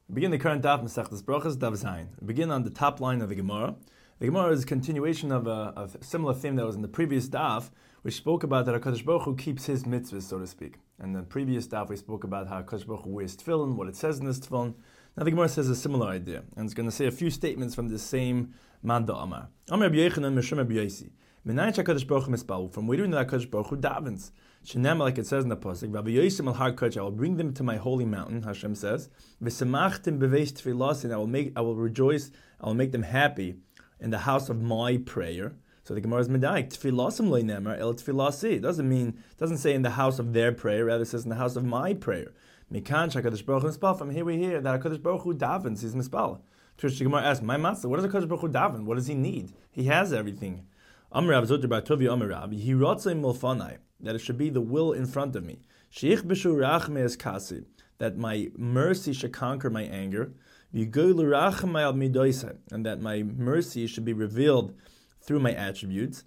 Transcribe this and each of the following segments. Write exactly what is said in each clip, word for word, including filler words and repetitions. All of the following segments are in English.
We begin the current daf Masechtas Brachos Daf Zayin. We begin on the top line of the Gemara. The Gemara is a continuation of a, of a similar theme that was in the previous daf, which spoke about that HaKadosh Baruch Hu keeps his mitzvahs, so to speak. And in the previous daf, we spoke about how HaKadosh Baruch Hu wears tefillin, what it says in this tefillin. Now the Gemara says a similar idea, and it's going to say a few statements from the same Manda Amar. Amar Rabbi Yochanan Mishum Rabbi Yosi. Menayin HaKadosh Baruch Hu mispal. From where do we know that HaKadosh Baruch Hu davens? Shenema, like it says in the pasuk, Rabbi Yosim al Har Kodesh, I will bring them to my holy mountain. Hashem says, V'semachtim beveis tefillas, and I will make, I will rejoice, I will make them happy in the house of my prayer. So the Gemara is medayik. Tefillasim lo nemer el tefillasi. It doesn't mean, it doesn't say in the house of their prayer. Rather, it says in the house of my prayer. Mikan shakadosh baruch hu mispal. From here we hear that HaKadosh Baruch Hu davens. He's mispal. To which the Gemara asks, my matzah, what does HaKadosh Baruch Hu daven? What does he need? He has everything. Amrav zoter bar Tovi Amrav. He rotzei milfanai. That it should be the will in front of me. Sheich b'shu rachme es kasi. That my mercy should conquer my anger. And that my mercy should be revealed through my attributes.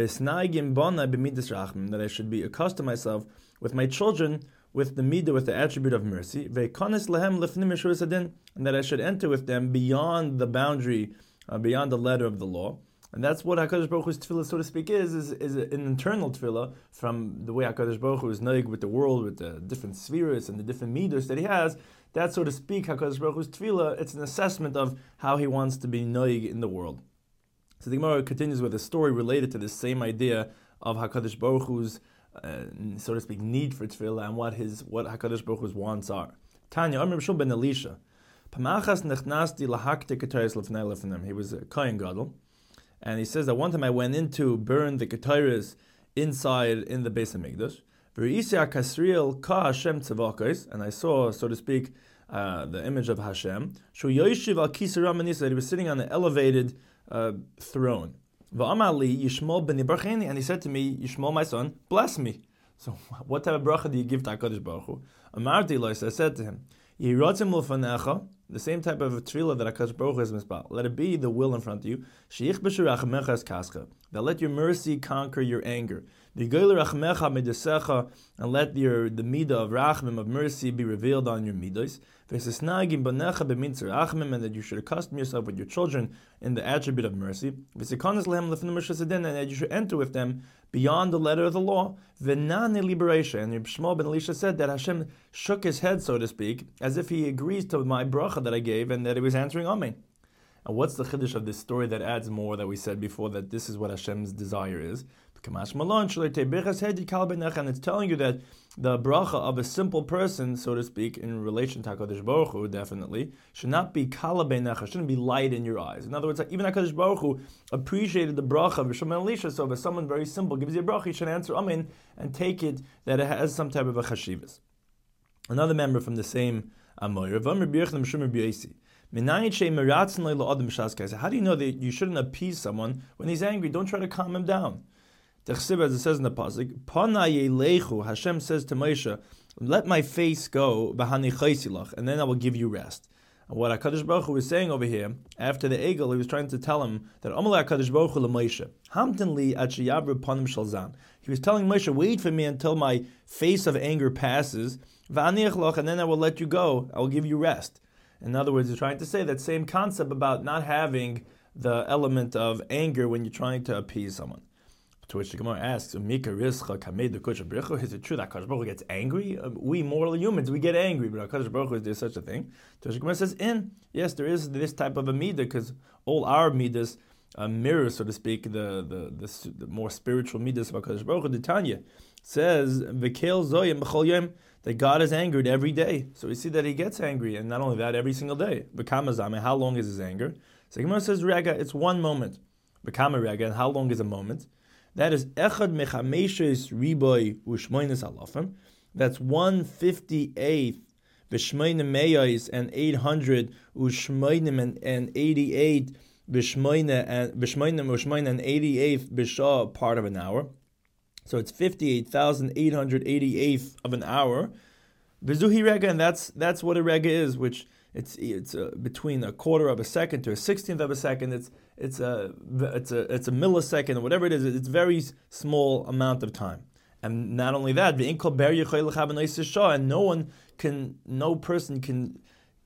That I should be accustom myself with my children with the midah, with the attribute of mercy. And that I should enter with them beyond the boundary, uh, beyond the letter of the law. And that's what HaKadosh Baruch Hu's tefillah, so to speak, is, is, is an internal tefillah from the way HaKadosh Baruch Hu is noig with the world, with the different spheres and the different midos that he has. That, so to speak, HaKadosh Baruch Hu's tefillah, it's an assessment of how he wants to be noig in the world. So the Gemara continues with a story related to this same idea of HaKadosh Baruch Hu's, uh, so to speak, need for tefillah and what his what HaKadosh Baruch Hu's wants are. Tanya, Amr B'Shul ben Elisha, Pamachas nechnasti lahakte ketayis lefnei lefnem. He was a Kohen Gadol. And he says that one time I went in to burn the Ketairas inside in the Beis HaMikdash. And I saw, so to speak, uh, the image of Hashem. That he was sitting on an elevated uh, throne. And he said to me, Yishmael, my son, bless me. So what type of bracha do you give to HaKadosh Baruch Hu? I said to him, the same type of tefillah that HaKadosh Baruch Hu is mispal. Let it be the will in front of you. That let your mercy conquer your anger. And let your the midah of rachmim, of mercy, be revealed on your midos. And that you should accustom yourself with your children in the attribute of mercy. And that you should enter with them beyond the letter of the law. And Shmuel ben Elisha said that Hashem shook his head, so to speak, as if he agrees to my bracha that I gave and that he was answering Amen. And what's the chiddush of this story that adds more that we said before, that this is what Hashem's desire is? And it's telling you that the bracha of a simple person, so to speak, in relation to HaKadosh Baruch Hu, definitely, should not be kala beinecha, shouldn't be light in your eyes. In other words, even HaKadosh Baruch Hu appreciated the bracha of Shmuel ben Elisha, so if someone very simple gives you a bracha, you should answer Amen and take it that it has some type of a chashivas. Another member from the same Amoyer, how do you know that you shouldn't appease someone when he's angry? Don't try to calm him down. As it says in the pasuk, Hashem says to Moshe, let my face go, and then I will give you rest. And what HaKadosh Baruch Hu was saying over here, after the Egel, he was trying to tell him that HaKadosh Baruch Hu Moshe, he was telling Moshe, wait for me until my face of anger passes, and then I will let you go, I will give you rest. In other words, he's trying to say that same concept about not having the element of anger when you're trying to appease someone. To which the Gemara asks, is it true that HaKadosh Baruch Hu gets angry? We mortal humans, we get angry, but HaKadosh Baruch Hu, is there such a thing? To which the Gemara says, in, yes, there is this type of a midah, because all our midas uh, mirror, so to speak, the, the, the, the more spiritual midas of HaKadosh Baruch Hu. The Tanya says, V'kel zoyim b'chol yom, that God is angered every day. So we see that he gets angry, and not only that, every single day. V'kamazame, how long is his anger? So the Gemara says, Rega, it's one moment. V'kama Rega, and how long is a moment? That is echad mechameshes riboy u'shmoines alafim. That's one fifty-eighth v'shmoine meyos and eight hundred u'shmoinim and, and eighty-eight v'shmoine and v'shmoinim u'shmoine and eighty-eighth b'shah, part of an hour. So it's fifty-eight thousand eight hundred eighty-eighth of an hour. V'zuhi rega, and that's that's what a rega is, which it's it's uh, between a quarter of a second to a sixteenth of a second. It's it's a it's a it's a millisecond or whatever it is. It's a very small amount of time. And not only that, and no one can, no person can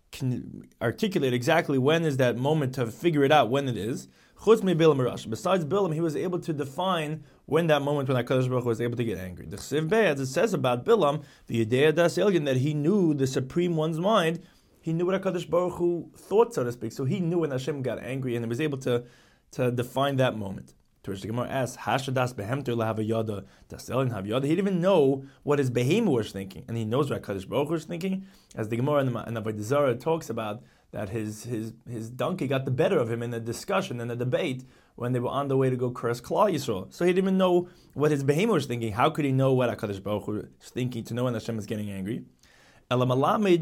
can articulate exactly when is that moment to figure it out when it is. Chutz mi Bilam Rash. Besides Bilam, he was able to define when that moment when HaKadosh Baruch Hu was able to get angry. The Chsiv Bey, as it says about Bilam, the Yedei Das Elyon, that he knew the Supreme One's mind, he knew what HaKadosh Baruch Hu thought, so to speak. So he knew when Hashem got angry, and he was able to, to define that moment. To which the Gemara asks, Hashadas behemter lahavayada daselin havayada. He didn't even know what his behemoth was thinking, and he knows what HaKadosh Baruch Hu was thinking. As the Gemara in the, in the Avodah Zarah talks about, that his his his donkey got the better of him in a discussion, in a debate, when they were on the way to go curse Klal Yisrael. So he didn't even know what his behemoth was thinking. How could he know what HaKadosh Baruch Hu was thinking to know when Hashem is getting angry? So rather,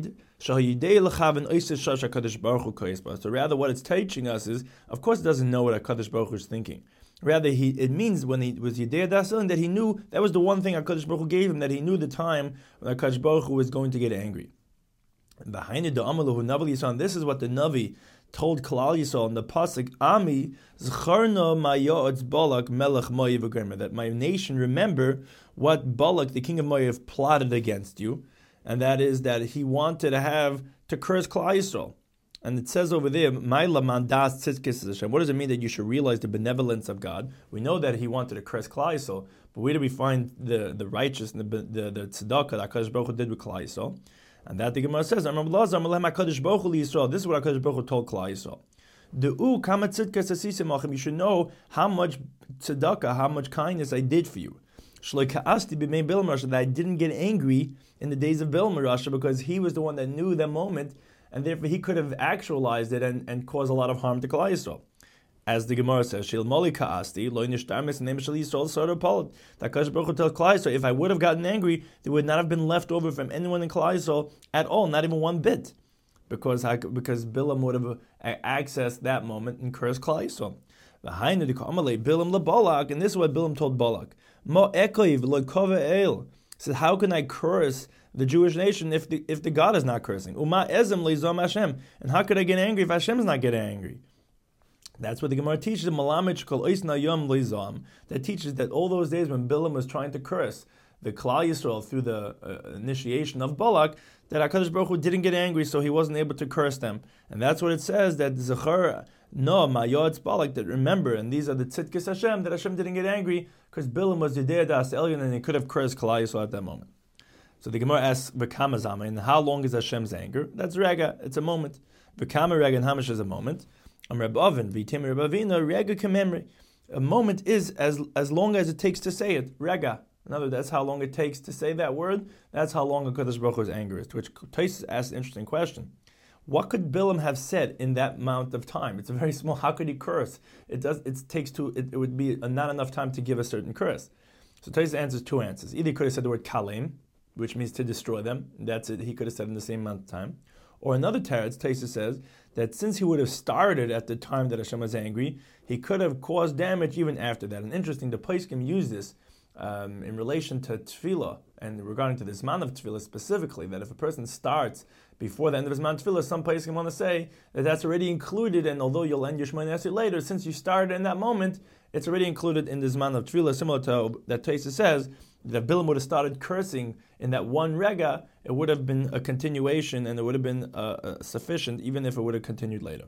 what it's teaching us is, of course, it doesn't know what HaKadosh Baruch Hu is thinking. Rather, he it means when he was Yedei Dasan that he knew that was the one thing HaKadosh Baruch Hu gave him, that he knew the time when HaKadosh Baruch Hu was going to get angry. Behind the Amalahu Navi Yisrael, this is what the Navi told Klal Yisrael in the pasuk Ami Zcharna Mayotz Balak Melech Moav V'Gomer, that my nation remember what Balak, the king of Moav, plotted against you, and that is that he wanted to have to curse Klal Yisrael. And it says over there, Ma'ila Mandas Tzidkis Hashem. What does it mean that you should realize the benevolence of God? We know that he wanted to curse Klal Yisrael, but where do we find the the righteous and the the, the tzedakah that HaKadosh Baruch Hu did with Klal Yisrael? And that the Gemara says, this is what HaKadosh Baruch Hu told Klal Yisrael. You should know how much tzedakah, how much kindness I did for you. That I didn't get angry in the days of Bilam Rasha, because he was the one that knew that moment, and therefore he could have actualized it and, and caused a lot of harm to Klal Yisrael. As the Gemara says, Shil Moli Ka'asti, Lo Nishtarmis, name Shal Yisrael, Sort of Paul. That HaKadosh Baruch Hu tells Klal Yisrael, if I would have gotten angry, there would not have been left over from anyone in Klal Yisrael at all, not even one bit, because because Bilam would have accessed that moment and cursed Klal Yisrael. Behind the Kamalei Bilam LeBalak, and this is what Bilam told Balak. Mo Ekoiv LeKova El. Said, how can I curse the Jewish nation if the if the God is not cursing? Uma Ezem Leizom Hashem. And how could I get angry if Hashem is not getting angry? That's what the Gemara teaches in Malamich Kol Oisna Yom Leizom. That teaches that all those days when Bilam was trying to curse the Klal Yisrael through the uh, initiation of Balak, that HaKadosh Baruch Hu didn't get angry, so he wasn't able to curse them. And that's what it says, that Zechar No Mayotz Balak, that remember, and these are the Tzidkis Hashem, that Hashem didn't get angry because Bilam was Yedei Das Elyon and he could have cursed Klal Yisrael at that moment. So the Gemara asks, V'kama Zama, and how long is Hashem's anger? That's Rega, it's a moment. V'kama Rega and Hamash is a moment. Am Reb Oven, V'tim Reb Avina, Rega Kememri. A moment is as as long as it takes to say it. Rega. In other words, that's how long it takes to say that word. That's how long HaKadosh Baruch Hu's anger is. To which Tosfos asks an interesting question. What could Bilam have said in that amount of time? It's a very small. How could he curse? It does. It takes two. It, it would be not enough time to give a certain curse. So Tosfos answers two answers. Either he could have said the word kalem, which means to destroy them. That's it. He could have said in the same amount of time. Or another teretz, Tosfos says that since he would have started at the time that Hashem was angry, he could have caused damage even after that. And interesting, the Poskim use this um, in relation to tefillah and regarding to the Zman of tefillah specifically, that if a person starts before the end of his Zman tefillah, some Poskim want to say that that's already included, and although you'll end your Shemona Esrei later, since you started in that moment, it's already included in the Zman of tefillah, similar to that Tosfos says, that if Bilam would have started cursing in that one rega, it would have been a continuation and it would have been uh, uh, sufficient, even if it would have continued later.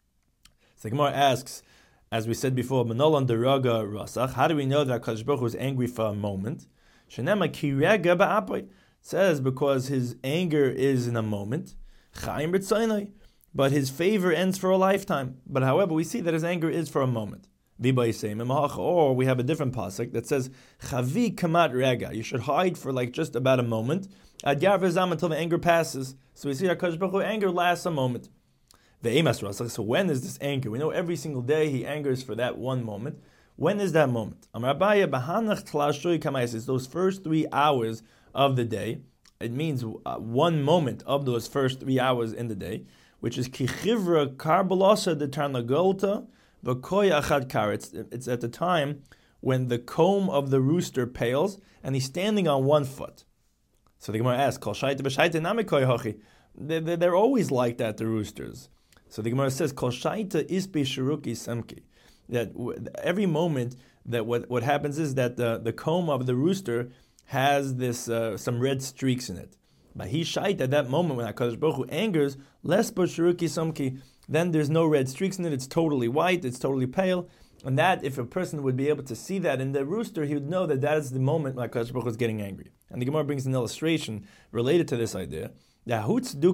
So the Gemara asks, as we said before, Manolan de Raga Rasach, how do we know that HaKadosh Baruch Hu was angry for a moment? Shenema ki rega ba'apoy. It says because his anger is in a moment, Chaim b'tzaynai, but his favor ends for a lifetime. But however, we see that his anger is for a moment. Or we have a different pasuk that says Chavi kamat rega. You should hide for like just about a moment. Ad yar v'zam, until the anger passes. So we see HaKadosh Baruch Hu anger lasts a moment. So when is this anger? We know every single day he angers for that one moment. When is that moment? It's those first three hours of the day. It means uh, one moment of those first three hours in the day, which is kichivra karbalosa de tarnagolta. It's, it's at the time when the comb of the rooster pales and he's standing on one foot. So the Gemara asks, they're always like that, the roosters. So the Gemara says, that every moment that what, what happens is that the, the comb of the rooster has this uh, some red streaks in it. But he shite at that moment when HaKadosh Baruch Hu angers, less b'shuruki somki, then there's no red streaks in it, it's totally white, it's totally pale. And that, if a person would be able to see that in the rooster, he would know that that is the moment when HaKadosh Baruch Hu is getting angry. And the Gemara brings an illustration related to this idea. There was this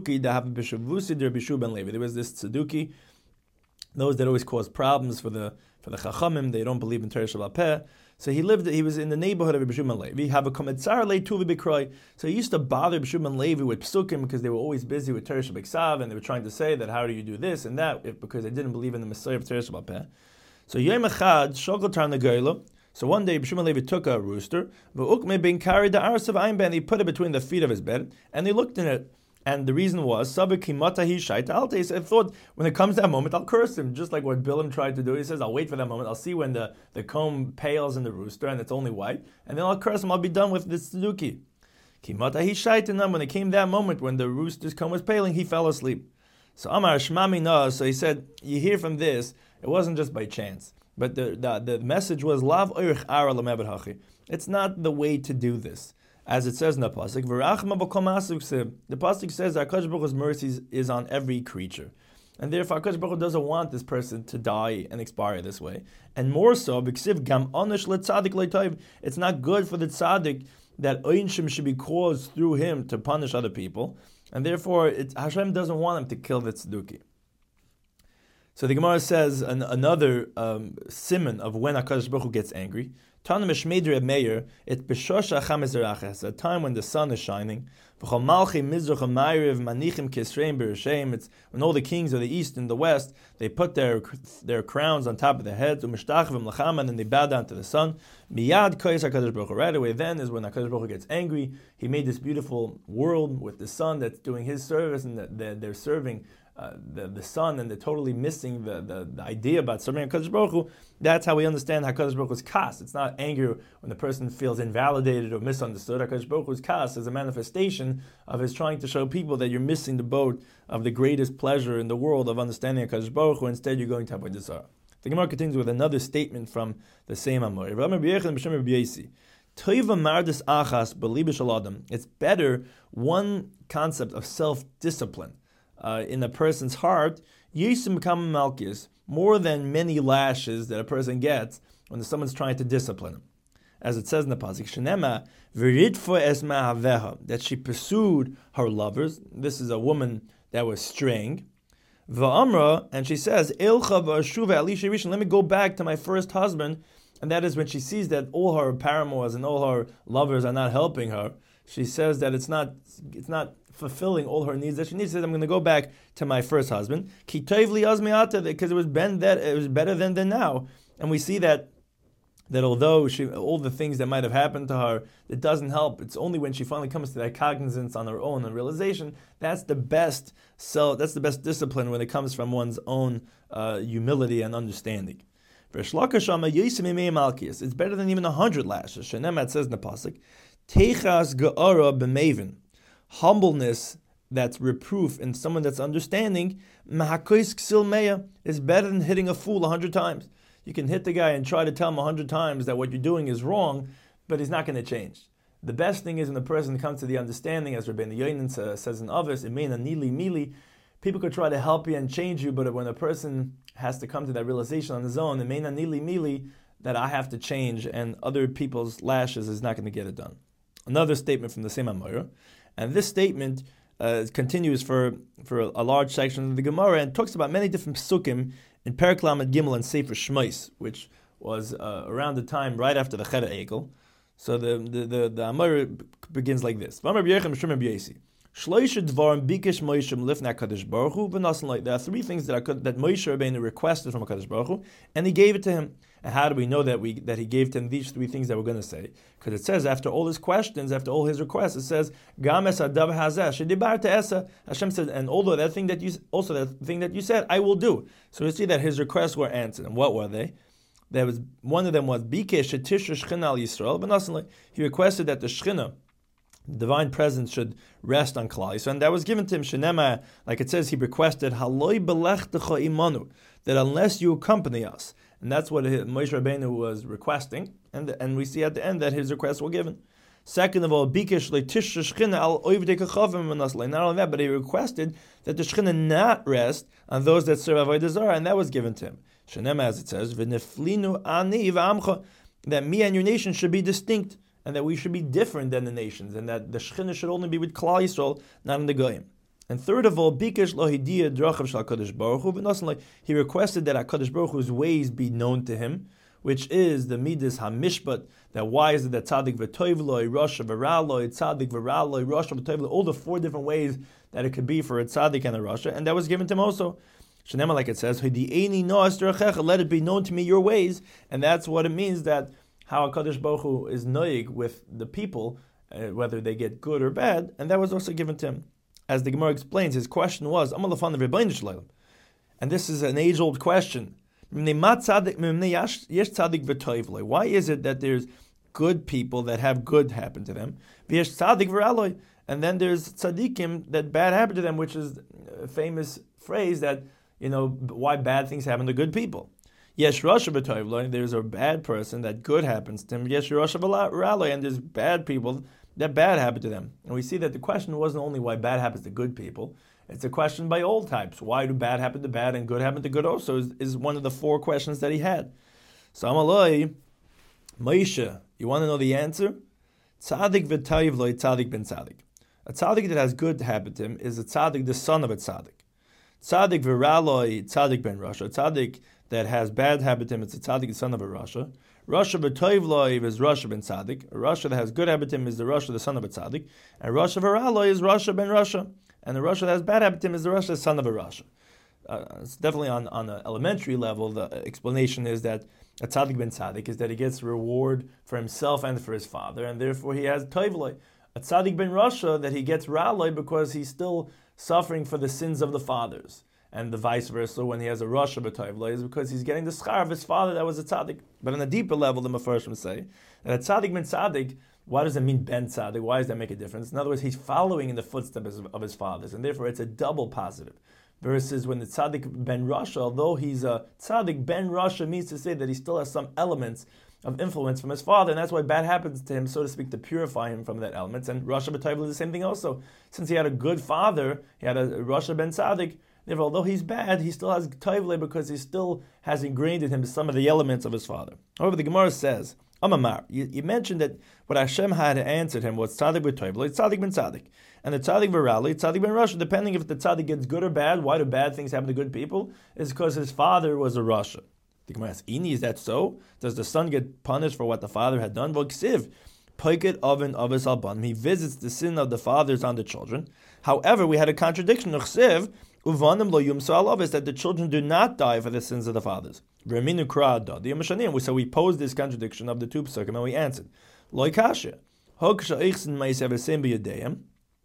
tzeduki, those that always cause problems for the for the chachamim, they don't believe in Torah Sheba'al Peh. So he lived, he was in the neighborhood of Rabbi Shimon Levi. Have a kometzar le'tuvi b'kroi. So he used to bother Rabbi Shimon Levi with psukim because they were always busy with Torah Sheba'al and they were trying to say that how do you do this and that if, because they didn't believe in the Messiah of Torah Sheba'al Peh. So Yom Echad shogol tar negoilo. So one day Rabbi Shimon Levi took a rooster, v'ukme ben carried the arse of Ein Ben. He put it between the feet of his bed and he looked in it. And the reason was, I thought when it comes to that moment, I'll curse him, just like what Bilam tried to do. He says, I'll wait for that moment. I'll see when the, the comb pales in the rooster and it's only white. And then I'll curse him. I'll be done with this tzeduki. When it came that moment when the rooster's comb was paling, he fell asleep. So Amar Shmami Na, so he said, you hear from this, it wasn't just by chance. But the, the, the message was, Lav oirich ara l'mebed hachi. It's not the way to do this. As it says in the pasuk, the pasuk says that HaKadosh Baruch Hu's mercy is on every creature, and therefore HaKadosh Baruch Hu doesn't want this person to die and expire this way. And more so, it's not good for the tzaddik that einshim should be caused through him to punish other people, and therefore it, Hashem doesn't want him to kill the tzeduki. So the Gemara says an, another um, siman of when HaKadosh Baruch Hu gets angry. Tana Meshmeder Meir, it's B'shosha Chamezerachas, a time when the sun is shining. It's when all the kings of the east and the west, they put their their crowns on top of their heads, and then they bow down to the sun. Miyad Koyes HaKadosh Baruch Hu. Right away then is when HaKadosh Baruch Hu gets angry. He made this beautiful world with the sun that's doing his service, and that they're serving Uh, the, the sun, and they're totally missing the, the, the idea about serving HaKadosh Baruch Hu. That's how we understand HaKadosh Baruch Hu's kas. It's not anger when the person feels invalidated or misunderstood. HaKadosh Baruch Hu's kas is a manifestation of his trying to show people that you're missing the boat of the greatest pleasure in the world of understanding HaKadosh Baruch Hu. Instead, you're going to Avodah Zarah. The Gemara continues with another statement from the same Amor. It's better one concept of self-discipline Uh, in a person's heart, Yisim Kam Malkis, more than many lashes that a person gets when someone's trying to discipline him. As it says in the pasuk, Shenema v'ridfo es ma'aveha, that she pursued her lovers. This is a woman that was straying. V'amra, and she says, Ilcha v'ashuva alisha rishon, let me go back to my first husband. And that is when she sees that all her paramours and all her lovers are not helping her. She says that it's not, it's not fulfilling all her needs that she needs. She says, I'm going to go back to my first husband. Because it was ben that it was better than than now. And we see that that although she all the things that might have happened to her, it doesn't help. It's only when she finally comes to that cognizance on her own and realization, that's the best so that's the best discipline when it comes from one's own uh, humility and understanding. It's better than even a hundred lashes. Shenemat says in the pasuk, Techas ge'ara b'mevin. Humbleness, that's reproof in someone that's understanding, is better than hitting a fool a hundred times. You can hit the guy and try to tell him a hundred times that what you're doing is wrong, but he's not going to change. The best thing is when the person comes to the understanding, as Rabbeinu Yonin says in others, Imena Nili Mili, people could try to help you and change you, but when a person has to come to that realization on his own, Imena Nili Mili, that I have to change and other people's lashes is not going to get it done. Another statement from the same Amora. And this statement uh, continues for, for a, a large section of the Gemara and talks about many different psukim in Perek Lamed Gimel and Sefer Shmos, which was uh, around the time right after the Cheder Egel. So the the the, the Amora begins like this: There are three things that that Moshe Rabbeinu requested from HaKadosh Baruch Hu, and he gave it to him. And how do we know that we that he gave to him these three things that we're going to say? Because it says after all his questions, after all his requests, it says Gam es hadav hazeh shedibarta esa. Hashem said, and although that thing that you also that thing that you said, I will do. So we see that his requests were answered. And what were they? There was one of them was Bikesh shetish shchina al Yisrael, but not he requested that the shchina, the divine presence, should rest on Klal Yisrael, and that was given to him. Shenema, like it says, he requested Haloi belechtecha imanu, that unless you accompany us. And that's what Moshe Rabbeinu was requesting, and and we see at the end that his requests were given. Second of all, Bikesh le'tish Shechina al oivdei kachavim v'naslei. Not only that, but he requested that the Shechina not rest on those that serve Avodah Zarah, and that was given to him. Shenem, as it says, v'neflinu ani v'amcha, that me and your nation should be distinct, and that we should be different than the nations, and that the Shechina should only be with Klal Yisrael, not in the Goyim. And third of all, Bikesh lo hidiya drachav shel HaKadosh Baruch Hu v'naslei. He requested that HaKadosh Baruch Hu's ways be known to him, which is the midas hamishpat. That why is it that tzaddik v'toivloi, rasha v'raloi, tzaddik v'raloi, rasha v'toivloi, all the four different ways that it could be for a tzaddik and a rasha, and that was given to him also. Shenema, like it says, Hidi'eni no'as derachecha, let it be known to me your ways, and that's what it means that how HaKadosh Baruch Hu is noig with the people, uh, whether they get good or bad, and that was also given to him. As the Gemara explains, his question was, Amar lefan the Rebbeinu Shalom, and this is an age-old question. Why is it that there's good people that have good happen to them, and then there's tzaddikim that bad happen to them, which is a famous phrase that, you know, why bad things happen to good people. Yes, rasha there's a bad person that good happens to him. Yes, rasha and there's bad people that bad happen to them. And we see that the question wasn't only why bad happens to good people. It's a question by all types. Why do bad happen to bad and good happen to good also is, is one of the four questions that he had. So Amaloi, Moshe, you want to know the answer? Tzaddik v'tayv loy tzaddik ben tzaddik. A tzaddik that has good happen to him is a tzaddik, the son of a tzaddik. Tzaddik v'raloi tzaddik ben rasha. A tzaddik that has bad habit to him is a tzaddik, the son of a rasha. Rasha v'tayv loy is rasha ben tzaddik. A rasha that has good habit to him is the rasha, the son of a tzaddik. And rasha v'raloi is rasha ben rasha. And the rasha that has bad habit to him is the rasha, the son of a rasha. Uh, it's definitely on, on an elementary level, the explanation is that a tzaddik ben tzaddik is that he gets reward for himself and for his father, and therefore he has toivloi. A tzaddik ben rasha, that he gets raloi because he's still suffering for the sins of the fathers. And the vice versa, when he has a rasha b'toivloi, is because he's getting the schar of his father that was a tzaddik. But on a deeper level, the Mefarshim say that a tzaddik ben tzaddik, why does it mean ben tzaddik? Why does that make a difference? In other words, he's following in the footsteps of his fathers, and therefore it's a double positive. Versus when the tzaddik ben rasha, although he's a tzaddik ben rasha, means to say that he still has some elements of influence from his father, and that's why bad happens to him, so to speak, to purify him from that elements. And rasha b'toivloi is the same thing also. Since he had a good father, he had a rasha ben tzaddik, therefore, although he's bad, he still has toivloi because he still has ingrained in him some of the elements of his father. However, the Gemara says, Amamar, you, you mentioned that what Hashem had answered him was tzaddik b'toivloi, tzaddik ben tzaddik. And the tzaddik v'rali, tzaddik ben rasha, depending if the tzaddik gets good or bad, why do bad things happen to good people? Is because his father was a rasha. The Gemara asks, Ini, is that so? Does the son get punished for what the father had done? Well, ksiv, poiket oven avis alban. He visits the sin of the fathers on the children. However, we had a contradiction. Ksiv, uvanim lo yum sa'al is that the children do not die for the sins of the fathers. V'eminu kra'ad da. So we posed this contradiction of the two psukim and we answered. Lo kasha. Hok sha'ich ma'aseh v'sim b'yadeyim.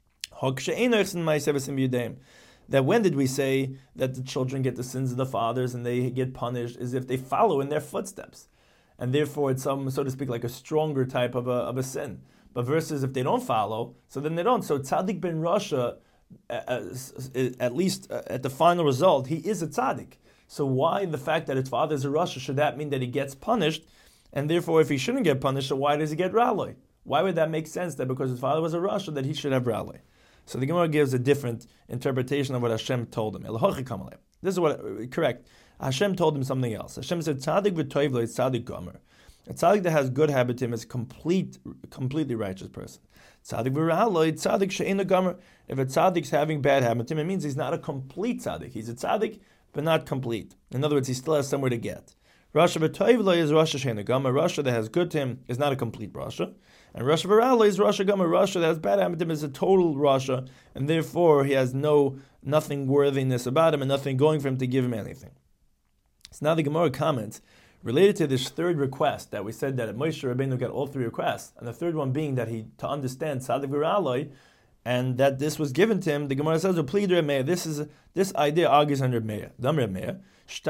That when did we say that the children get the sins of the fathers and they get punished is if they follow in their footsteps. And therefore it's some, so to speak, like a stronger type of a, of a sin. But versus if they don't follow, so then they don't. So tzaddik ben rasha, at least at the final result, he is a tzaddik. So why the fact that his father is a rasha, should that mean that he gets punished? And therefore if he shouldn't get punished, so why does he get raloi? Why would that make sense that because his father was a rasha that he should have raloi? So the Gemara gives a different interpretation of what Hashem told him. This is what correct. Hashem told him something else. Hashem said, "Tzaddik v'toivloi tzaddik gomer." A tzaddik that has good habit to him is a complete, completely righteous person. Tzaddik v'raloi tzaddik she'ena gomer. If a tzaddik's having bad habit to him, it means he's not a complete tzaddik. He's a tzaddik, but not complete. In other words, he still has somewhere to get. Rasha v'toivloi is rasha she'ena gomer. Rasha that has good to him is not a complete rasha. And Rasha v'raloi is rasha gomer. Rasha that has bad habit to him is a total rasha, and therefore he has no nothing worthiness about him and nothing going for him to give him anything. So now the Gemara comments related to this third request that we said that Moshe Rabbeinu got all three requests, and the third one being that he to understand tzaddik v'raloi, and that this was given to him. The Gemara says, "This is this idea argues under Meir. Damre Meir.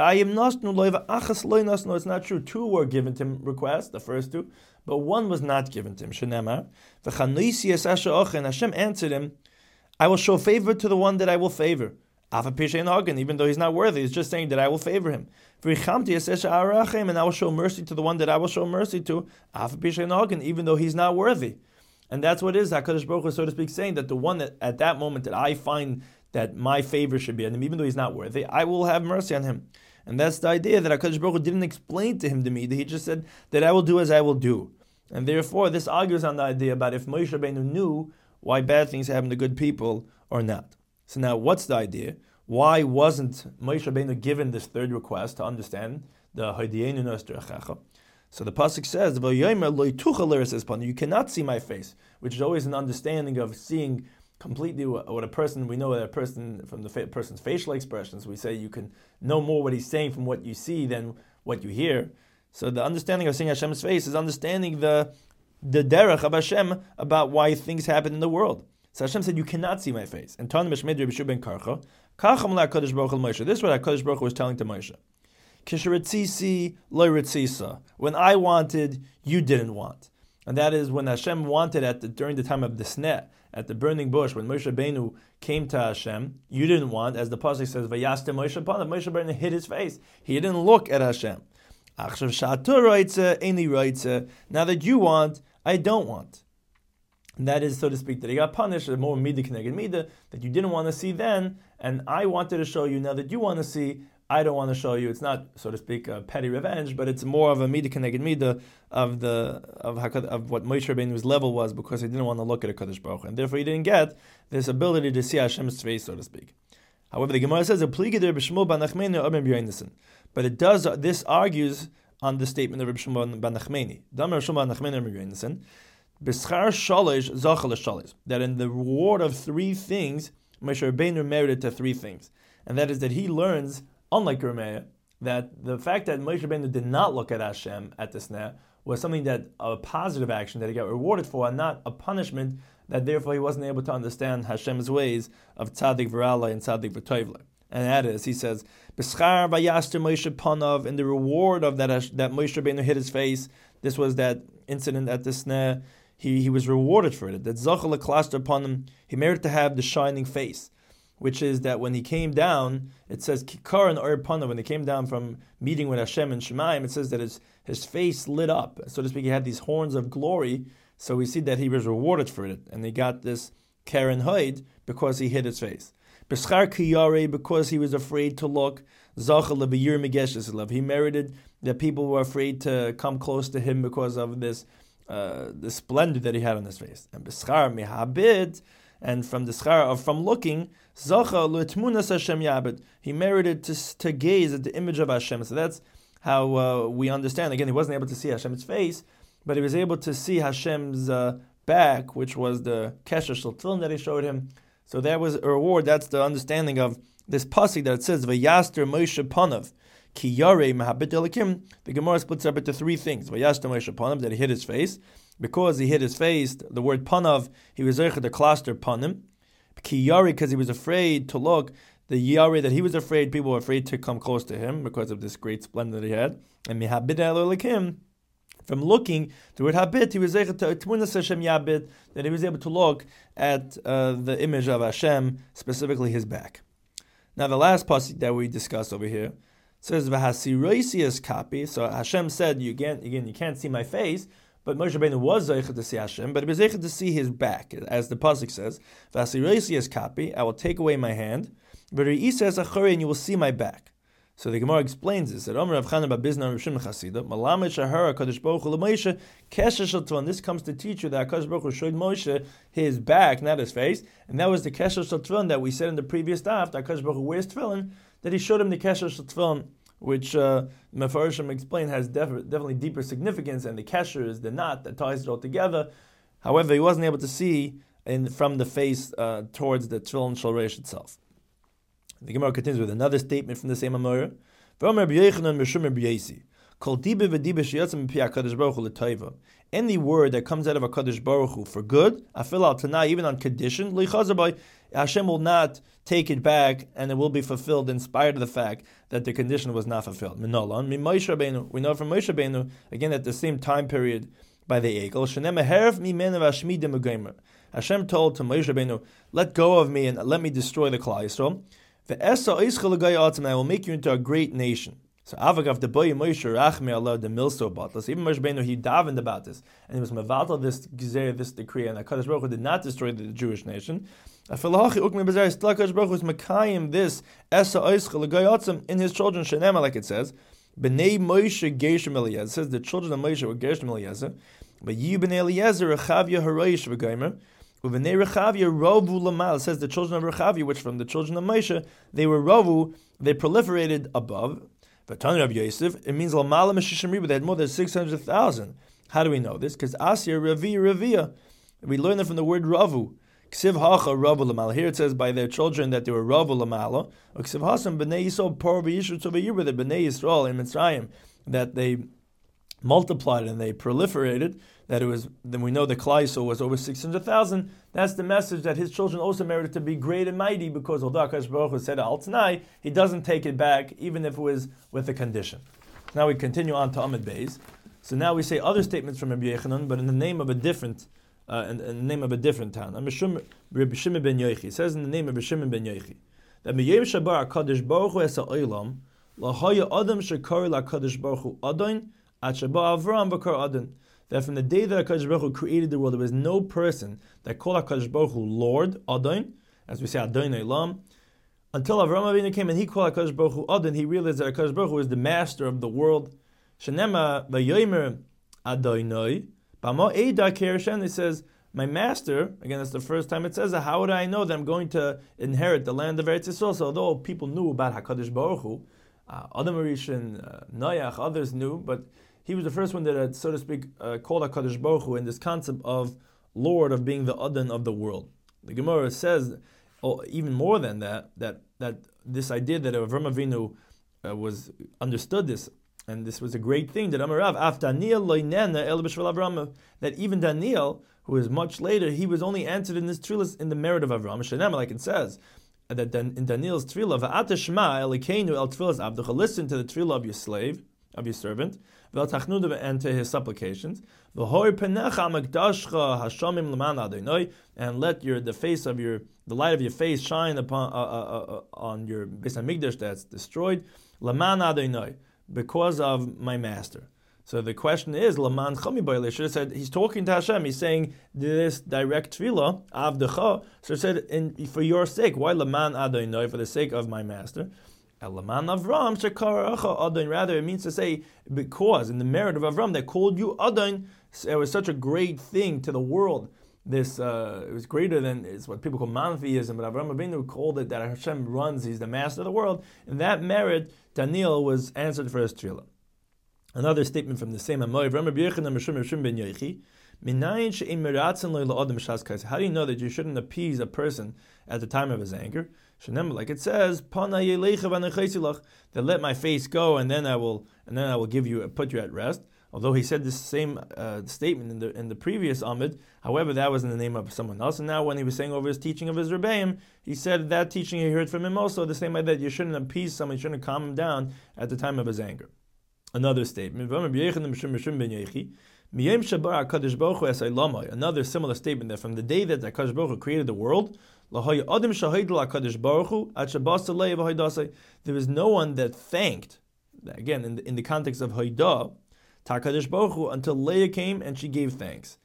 It's not true. Two were given to him requests, the first two, but one was not given to him. Shenemar, and Hashem answered him, I will show favor to the one that I will favor. Even though he's not worthy, he's just saying that I will favor him. And I will show mercy to the one that I will show mercy to, even though he's not worthy. And that's what it is, HaKadosh Baruch Hu, so to speak, saying that the one that at that moment that I find that my favor should be on him, even though he's not worthy, I will have mercy on him. And that's the idea that HaKadosh Baruch Hu didn't explain to him the midah. He just said that I will do as I will do. And therefore, this argues on the idea about if Moshe Rabbeinu knew why bad things happen to good people or not. So now, what's the idea? Why wasn't Moshe Rabbeinu given this third request to understand the Hodienu Nostrachacha? So the pasuk says, "You cannot see my face," which is always an understanding of seeing completely what a person. We know that a person from the fa- person's facial expressions. We say you can know more what he's saying from what you see than what you hear. So the understanding of seeing Hashem's face is understanding the the derech of Hashem about why things happen in the world. So Hashem said, "You cannot see my face." And Tana Mishmei Rabbi Shua ben Karcha, Kacham la Hakadosh Baruch Hu Moshe. This is what Hakadosh Baruch Hu was telling to Moshe. Kishritzisi lo ritzisa. When I wanted, you didn't want, and that is when Hashem wanted at the, during the time of the sneh, at the burning bush, when Moshe Rabbeinu came to Hashem, you didn't want, as the pasuk says, "Vayaste Moshe Panav." Moshe Rabbeinu hid his face; he didn't look at Hashem. Achshav sha'atu roitze, eini roitze. Now that you want, I don't want. And that is, so to speak, that he got punished, more midah connected midah, that you didn't want to see then, and I wanted to show you now that you want to see. I don't want to show you. It's not, so to speak, a petty revenge, but it's more of a midah connected midah of the of Hakad, of what Moshe Rabbeinu's level was, because he didn't want to look at a Kadosh Baruch Hu, and therefore he didn't get this ability to see Hashem's face, so to speak. However, the Gemara says, but it does. This argues on the statement of Rabbi Shmuel ben Nachmani. That in the reward of three things, Moshe Rabbeinu merited to three things, and that is that he learns, unlike Rameya, that the fact that Moshe Rabbeinu did not look at Hashem at the sneh was something that a positive action that he got rewarded for, and not a punishment that therefore he wasn't able to understand Hashem's ways of tzaddik v'ralai and tzaddik v'toivle. And that is, he says, B'schar vayaster Moshe panav, in the reward of that that Moshe Rabbeinu hit his face. This was that incident at the sneh. He he was rewarded for it. That zachal cluster upon him. He merited to have the shining face, which is that when he came down, it says Kikar and Or Panav, when he came down from meeting with Hashem and Shemaim, it says that his, his face lit up, so to speak. He had these horns of glory, so we see that he was rewarded for it, and he got this Karen Hoid because he hid his face. B'schar Kiyare, because he was afraid to look, Zachal Lebiyur Megeshes Love. He merited that people were afraid to come close to him because of this uh, the splendor that he had on his face. And B'schar Mehabid, and from the schar of from looking, Zacha L'tmunas Hashem Yabed, he merited to, to gaze at the image of Hashem. So that's how uh, we understand. Again, he wasn't able to see Hashem's face, but he was able to see Hashem's uh, back, which was the Kesher Shel Tefillin that he showed him. So that was a reward. That's the understanding of this pasuk that it says Vayaster Moshe Panav Ki Yarei Mehabit Elikim. The Gemara splits up into three things. Vayaster Moshe Panav, that he hid his face. Because he hid his face, the word panav, he was zeicher the cluster panim. Ki yari, because he was afraid to look. The yari that he was afraid, people were afraid to come close to him because of this great splendor that he had. And mihabit elokim, from looking, the word habit, he was zeicher to tmunas Hashem yabit, that he was able to look at uh, the image of Hashem, specifically his back. Now the last pasuk that we discussed over here says v'hasiroisias kapi. So Hashem said, you again, again, you can't see my face. But Moshe Rabbeinu was zeicher to see Hashem, but he was zeicher to see his back, as the pasuk says. V'asiroisias kapi, I will take away my hand. V'reisas achari, and you will see my back. So the Gemara explains this. That Omer Rav Chana bar Bizna Rav Shimon Chasida, Malamed shahara Kadosh Baruch Hu l'Moshe kesher shel tefillin. This comes to teach you that Kadosh Baruch Hu showed Moshe his back, not his face, and that was the kesher shel tefillin that we said in the previous daf. That Kadosh Baruch Hu wears tefillin, that he showed him the kesher shel tefillin, which uh, Mefarshim explained has def- definitely deeper significance, and the kesher is the knot that ties it all together. However, he wasn't able to see in, from the face uh, towards the tefillin shel reish itself. The Gemara continues with another statement from the same Amorah. Any word that comes out of a Kadosh Baruch Hu for good, afil al tanai, even on condition, Hashem will not take it back, and it will be fulfilled in spite of the fact that the condition was not fulfilled. Minolan, mi Moshe Rabbeinu, we know from Moshe Rabbeinu, again at the same time period by the Egel, shenem heref mimenu v'ashmidim u'gomer. Hashem told to Moshe Rabbeinu, let go of me and let me destroy the Klal Yisrael. Ve'esa oischel l'gay atzim, I will make you into a great nation. So Avagav the boy Moshe Rachme Allah the Milso Batlas. Even Moshe Benu he davened about this, and he was mevatel this gezer, this decree, and HaKadosh Baruch Hu did not destroy the Jewish nation. Afalachi Ukme Bezer still HaKadosh Baruch Hu is Mekayim this Esa Oischel Goyotzim in his children Shenema, like it says. Bnei Moshe Gershom Eliezer. It says the children of Moshe were Gershom Eliezer. But Yi Bnei Eliezer Rechavia Haroish V'Gomer. Uvenei Rechavia Rovu Lamal. It says the children of Rechavia, which from the children of Moshe, they were Rovu, they proliferated above. But Tanya of Yosef, it means Lamala Meshishim Riba, they had more than six hundred thousand. How do we know this? Because Asir Ravi Ravia. We learn it from the word Ravu. Ksiv Hacha Ravu Lamala. Here it says by their children that they were Ravu Lamala. Ksiv Hasam Bnei Yisrael Por B'Yishu Tov Yirba, the Bnei Yisrael in Mitzrayim, that they multiplied and they proliferated. That it was, then we know the Klal Yisrael was over six hundred thousand. That's the message that his children also merited to be great and mighty, because although HaKadosh Baruch Hu said Al Tanai, he doesn't take it back, even if it was with a condition. Now we continue on to Amud Beis. So now we say other statements from Rabbi Yechanan, but in the name of a different, uh, in, in the name of a different town. Rabbi Shimon ben Yochi. It says in the name of Rabbi Shimon ben Yochi that Miyem Shabar HaKadosh Baruch Hu Esa Olam Lahaya Adam Shekari LaKadosh Baruch Hu Adon At Shabbat Avram Bakar Adon. That from the day that HaKadosh Baruch Hu created the world, there was no person that called HaKadosh Baruch Hu Lord, Adon, as we say, Adon Eilam, until Avram Avinu came and he called HaKadosh Baruch Hu Adon. He realized that HaKadosh Baruch Hu is the master of the world. Shenema Vayomer Adonai, Bama Eida Kereshen, it says, my master, again, that's the first time it says that, how would I know that I'm going to inherit the land of Eretz Yisrael? So although people knew about HaKadosh Baruch Hu, uh, Adam Arishan, uh, Noach, others knew, but he was the first one that had, so to speak, uh, called HaKadosh Baruch Hu in this concept of Lord, of being the Adon of the world. The Gemara says, oh, even more than that, that that this idea that Avram Avinu uh, was understood this, and this was a great thing, that Amarav, Af Daniel loinena el b'shvel Avram, that even Daniel, who is much later, he was only answered in this tefillah in the merit of Avram. Shenema, like it says, that in Daniel's tefillah, Va'ata Shema Elokeinu el tefillas avdecha, listen to the tefillah of your slave, of your servant, and to his supplications, and let your the face of your the light of your face shine upon uh, uh, uh, on your Beis Hamikdash that's destroyed, because of my master. So the question is, Laman Chami Boyle should have said he's talking to Hashem. He's saying this direct tefillah avdecha. So it said in, for your sake. Why Laman Adonai? For the sake of my master. Elaman Avram Shekaracha Adon. Rather, it means to say because in the merit of Avram they called you Adon. It was such a great thing to the world. This uh, it was greater than it's what people call monotheism, but Avram Avinu called it that Hashem runs. He's the master of the world. In that merit, Daniel was answered for his tefillah. Another statement from the same Amoy. How do you know that you shouldn't appease a person at the time of his anger? Like it says, that let my face go, and then I will, and then I will give you, put you at rest. Although he said this same uh, statement in the in the previous Amud, however, that was in the name of someone else. And now, when he was saying over his teaching of his Rebbeim, he said that teaching he heard from him also, the same way that you shouldn't appease someone, you shouldn't calm him down at the time of his anger. Another statement. Another similar statement that from the day that the HaKadosh Baruch Hu created the world, there was no one that thanked, again in the, in the context of Haidah, HaKadosh Baruch Hu, until Leah came and she gave thanks.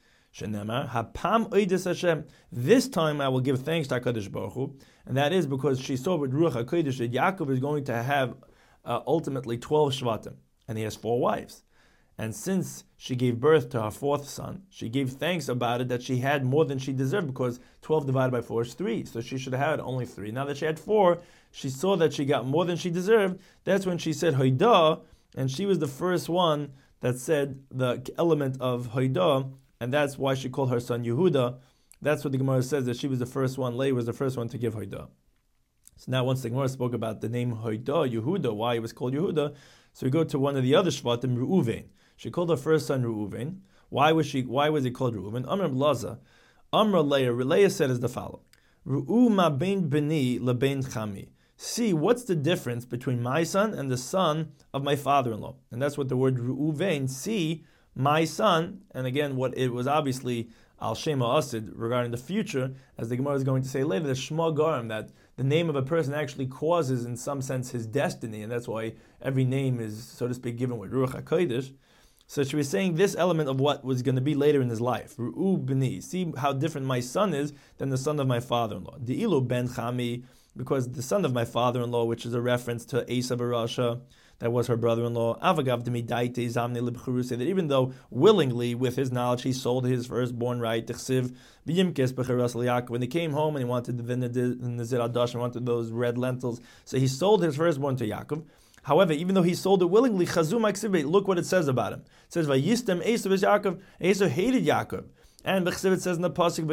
This time I will give thanks to HaKadosh Baruch Hu, and that is because she saw with Ruach HaKodesh that Yaakov is going to have uh, ultimately twelve Shvatim. And he has four wives. And since she gave birth to her fourth son, she gave thanks about it that she had more than she deserved, because twelve divided by four is three. So she should have had only three. Now that she had four, she saw that she got more than she deserved. That's when she said Haidah, and she was the first one that said the element of Haidah, and that's why she called her son Yehuda. That's what the Gemara says, that she was the first one, Leah was the first one to give Haidah. So now once the Gemara spoke about the name Haidah, Yehuda, why it was called Yehuda, so we go to one of the other Shvatim, Reuven. She called her first son Reuven. Why was she? Why was he called Reuven? Amr Blaza, Amr Leah. Leah said as the following: Reu ma bein beni lebein chami. See, what's the difference between my son and the son of my father-in-law? And that's what the word Reuven. See, my son. And again, what it was obviously al shema asid regarding the future, as the Gemara is going to say later, the Shema Garim, that the name of a person actually causes, in some sense, his destiny, and that's why every name is, so to speak, given with Ruach HaKodesh. So she was saying this element of what was going to be later in his life. Ru'u b'ni, see how different my son is than the son of my father-in-law. De'ilu ben chami, because the son of my father-in-law, which is a reference to Esav Rasha, that was her brother-in-law. Avagav demidaite zamne libchuru, say that even though willingly, with his knowledge, he sold his firstborn right, Tichsiv v'yimkes b'cheras l'Yaakov. When he came home and he wanted the Nazir Adash and wanted those red lentils, so he sold his firstborn to Yaakov. However, even though he sold it willingly, Chazum Aksibe, look what it says about him. It says, Vayistem Esav is Yaakov. Esav hated Yaakov. And B'chsiv it says in the pasuk,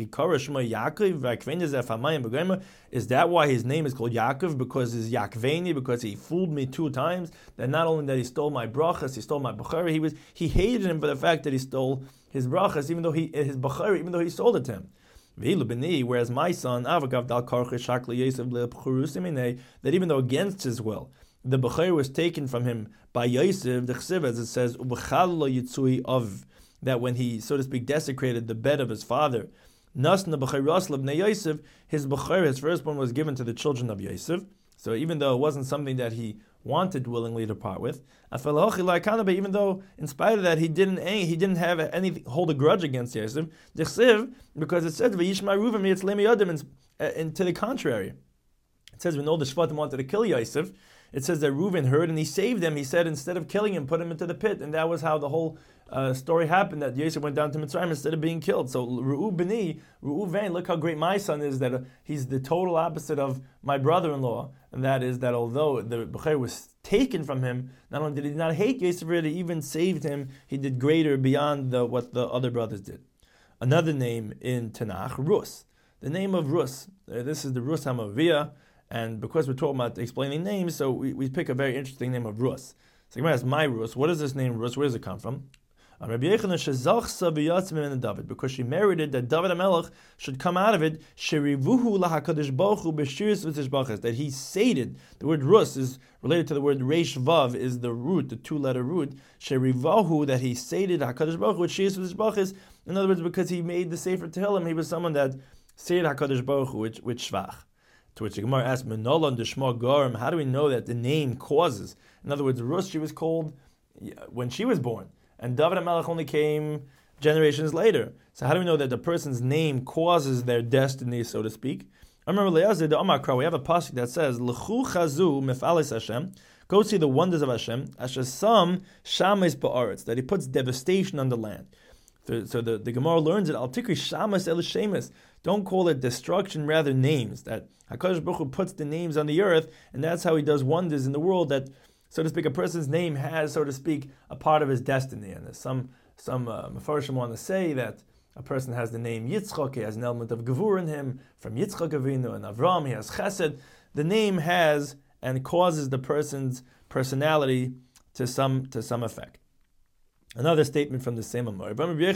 Yaakov, is that why his name is called Yaakov? Because he's Yaakveni, because he fooled me two times. That not only that he stole my brachas, he stole my bachari, he was he hated him for the fact that he stole his brachas, even though he his bachari, even though he sold it to him. Whereas my son, that even though against his will, the Bechor was taken from him by Yosef, the Chsiv, as it says, of that when he, so to speak, desecrated the bed of his father, Nasna Bechor Raslab Ne Yosef, his Bechor, his firstborn, was given to the children of Yosef. So even though it wasn't something that he wanted willingly to part with, even though in spite of that he didn't he didn't have any hold a grudge against Yosef, the Chsiv, because it says Vayishma Reuven Yitzlemi Yadim, and to the contrary, it says when all the Shvatim wanted to kill Yosef, it says that Reuven heard and he saved him. He said, instead of killing him, put him into the pit. And that was how the whole uh, story happened, that Yosef went down to Mitzrayim instead of being killed. So Ru'u b'ni, Ru'u vein, look how great my son is, that uh, he's the total opposite of my brother-in-law. And that is that although the Bechor was taken from him, not only did he not hate Yosef, he even saved him. He did greater beyond the, what the other brothers did. Another name in Tanakh, Rus. The name of Rus. Uh, this is the Rus HaMaviyah. And because we're talking about explaining names, so we, we pick a very interesting name of Rus. So Gemara asks, my Rus, what is this name Rus? Where does it come from? Because she merited that David HaMelech should come out of it, that he sated. The word Rus is related to the word Reish Vav, is the root, the two-letter root. That he sated HaKadosh Baruch Hu with Shir V'Tishbachas. In other words, because he made the Sefer Tehillim, he was someone that sated HaKadosh Baruch Hu with, with Shvach. To which the Gemara asks, Menolan Deshma Garim, how do we know that the name causes? In other words, Rus, she was called when she was born, and David HaMelech only came generations later. So how do we know that the person's name causes their destiny, so to speak? I remember Leazir, the Amakra, we have a pasuk that says, L'chu chazu mifalis Hashem, go see the wonders of Hashem, Asher sam shames ba'aretz, that he puts devastation on the land. So, so the, the Gemara learns it, Al tikri shamas el shemes, don't call it destruction, rather names, that HaKadosh Baruch Hu puts the names on the earth, and that's how he does wonders in the world, that, so to speak, a person's name has, so to speak, a part of his destiny. And some some uh, Mefarshim want to say that a person has the name Yitzchak, he has an element of Gevur in him, from Yitzchak Avinu, and Avram, he has Chesed. The name has and causes the person's personality to some to some effect. Another statement from the same Amar.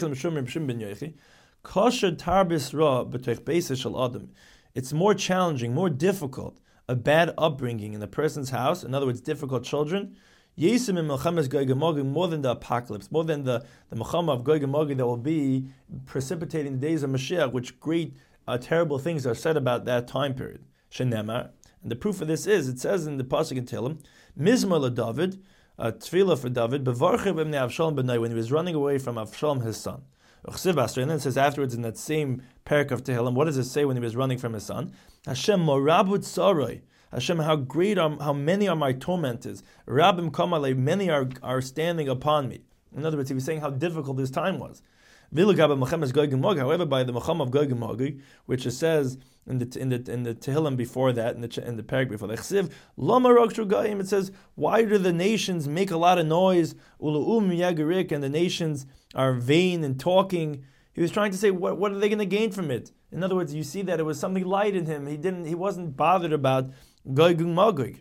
It's more challenging, more difficult, a bad upbringing in a person's house, in other words, difficult children, more than the apocalypse, more than the, the Melchama of Gog and Magog that will be precipitating the days of Mashiach, which great, uh, terrible things are said about that time period. Shenemar. And the proof of this is, it says in the Pasuk in Tehillim, Mizmor LeDavid, a tefillah for David, when he was running away from Avshalom, his son. And then it says afterwards in that same parak of Tehillim, what does it say when he was running from his son? Hashem morabut saroi. Hashem, how great are, how many are my tormentors. Rabim kamalei, many are, are standing upon me. In other words, he was saying how difficult this time was. However, by the Melchama of Gog and Magog, which it says in the in the in the Tehillim before that, in the in the parak before that, it says, why do the nations make a lot of noise? And the nations are vain and talking. He was trying to say, what what are they going to gain from it? In other words, you see that it was something light in him. He didn't. He wasn't bothered about Gog and Magog.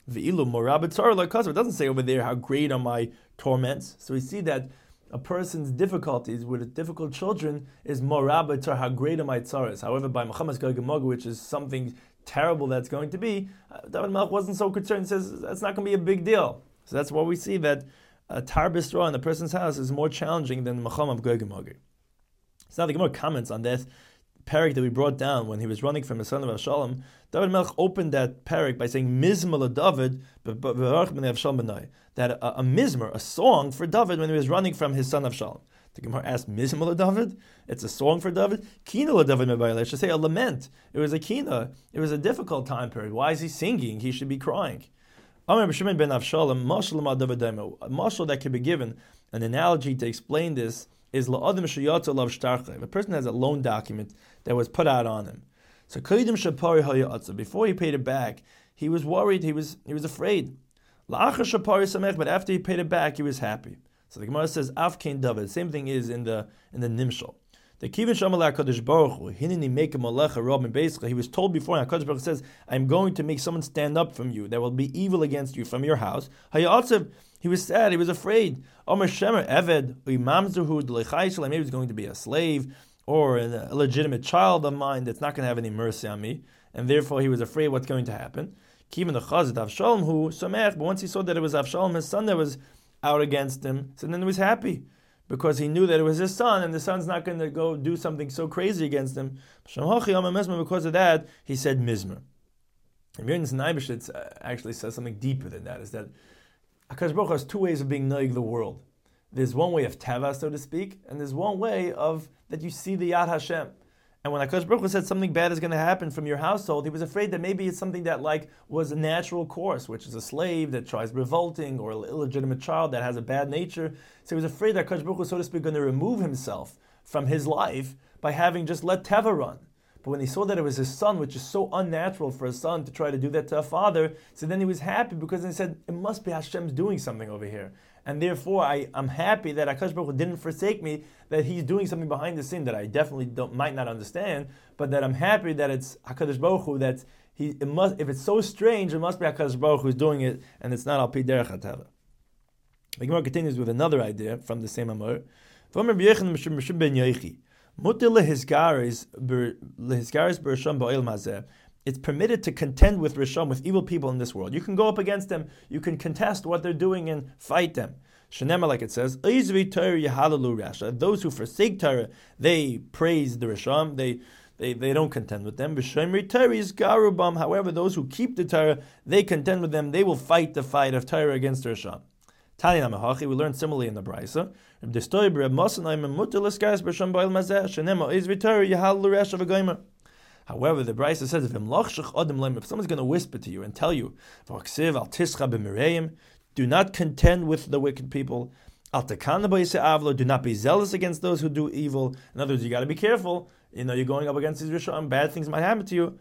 It doesn't say over there how great are my torments. So we see that a person's difficulties with difficult children is morabit or how great are my tzaras. However, by Mechamas Gog and Magog, which is something terrible that's going to be, uh, David Melch wasn't so concerned. He says that's not going to be a big deal. So that's why we see that a tar bisra in a person's house is more challenging than Mecham of Gog and Magog. So now the Gemara comments on this parak that we brought down when he was running from his son of Avshalom, David Melech opened that parak by saying Mizmor David, that a, a mizmor, a song for David when he was running from his son Avshalom. The Gemara asked, Mizmor David? It's a song for David? Kina David Mebayla. I should say a lament. It was a kina. It was a difficult time period. Why is he singing? He should be crying. Amar B'Shimon ben Avshalom, mashal ma David daimo. A mashal that can be given, an analogy to explain this, is la'adam sheyatza lav shtarcha. If a person has a loan document that was put out on him, so kodim shapari hayatza, before he paid it back, he was worried, he was he was afraid. La'achar shapari samech, but after he paid it back, he was happy. So the Gemara says, Av Kain David. Same thing is in the in the Nimshal. The Kivin Shamalak Kadosh Baruch Hu, Hineni make a Malecha Rob, and basically he was told before, and Kadosh Baruch Hu says, I'm going to make someone stand up from you that will be evil against you from your house. Hayatzev, he was sad, he was afraid. Omer Shemer Eved, Imamzuhu Delechaisel, maybe he's going to be a slave or an illegitimate child of mine that's not going to have any mercy on me, and therefore he was afraid what's going to happen. Kivin the Chazit Avshalom Hu Samech, but once he saw that it was Avshalom, his son, that was out against him, so then he was happy because he knew that it was his son, and the son's not going to go do something so crazy against him. Because of that, he said Mizmor. And Mirnus Naibishitz actually says something deeper than that, is that HaKadosh Baruch Hu has two ways of being noig the world. There's one way of teva, so to speak, and there's one way of that you see the Yad Hashem. And when HaKadosh Baruch Hu said something bad is going to happen from your household, he was afraid that maybe it's something that like was a natural course, which is a slave that tries revolting, or an illegitimate child that has a bad nature. So he was afraid that HaKadosh Baruch Hu, so to speak, going to remove himself from his life by having just let Teva run. But when he saw that it was his son, which is so unnatural for a son to try to do that to a father, so then he was happy because he said, it must be Hashem's doing something over here. And therefore, I, I'm happy that HaKadosh Baruch Hu didn't forsake me, that he's doing something behind the scene that I definitely don't, might not understand, but that I'm happy that it's HaKadosh Baruch Hu, that he, it must, if it's so strange, it must be HaKadosh Baruch Hu who's doing it, and it's not Al Pi Derech HaTeva. The Gemara continues with another idea from the same Amor. It's permitted to contend with Rishon, with evil people in this world. You can go up against them, you can contest what they're doing and fight them. Shenema, like it says, those who forsake Torah, they praise the Rishon, they they, they don't contend with them. However, those who keep the Torah, they contend with them, they will fight the fight of Torah against the Rishon. We learned similarly in the Brisa. However, the Brisa says, if if someone's going to whisper to you and tell you, do not contend with the wicked people, do not be zealous against those who do evil. In other words, you got to be careful. You know, you're going up against these Rishon, bad things might happen to you.